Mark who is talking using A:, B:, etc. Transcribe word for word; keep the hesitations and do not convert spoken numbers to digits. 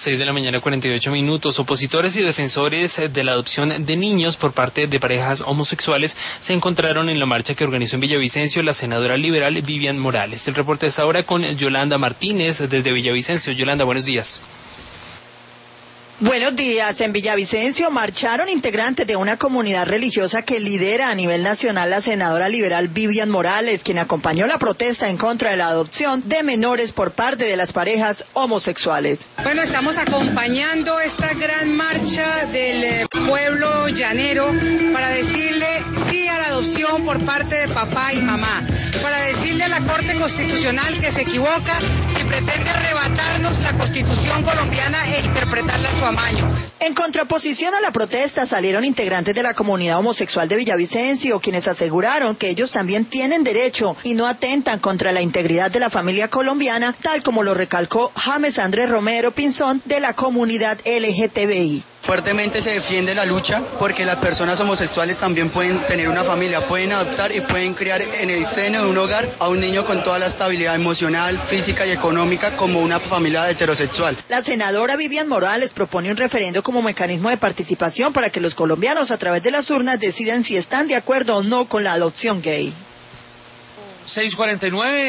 A: seis de la mañana, cuarenta y ocho minutos. Opositores y defensores de la adopción de niños por parte de parejas homosexuales se encontraron en la marcha que organizó en Villavicencio la senadora liberal Vivian Morales. El reporte está ahora con Yolanda Martínez desde Villavicencio. Yolanda, buenos días.
B: Buenos días. En Villavicencio marcharon integrantes de una comunidad religiosa que lidera a nivel nacional la senadora liberal Vivian Morales, quien acompañó la protesta en contra de la adopción de menores por parte de las parejas homosexuales.
C: Bueno, estamos acompañando esta gran marcha del pueblo llanero para decirle sí a la adopción por parte de papá y mamá, para decirle a la Corte Constitucional que se equivoca si pretende arrebatarnos la Constitución colombiana e interpretarla a su amaño.
B: En contraposición a la protesta salieron integrantes de la comunidad homosexual de Villavicencio, quienes aseguraron que ellos también tienen derecho y no atentan contra la integridad de la familia colombiana, tal como lo recalcó James Andrés Romero Pinzón de la comunidad L G T B I.
D: Fuertemente se defiende la lucha porque las personas homosexuales también pueden tener una familia, pueden adoptar y pueden criar en el seno de un hogar a un niño con toda la estabilidad emocional, física y económica como una familia heterosexual.
B: La senadora Vivian Morales propone un referendo como mecanismo de participación para que los colombianos a través de las urnas decidan si están de acuerdo o no con la adopción gay.
A: seis cuarenta y nueve